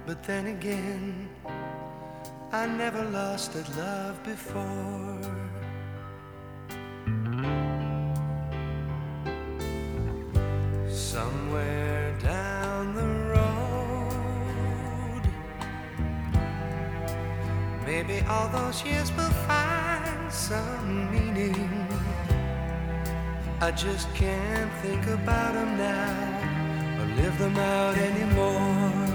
But then again, I never lost that love before. Somewhere down the road, maybe all those years will find some meaning. I just can't think about them now or live them out anymore.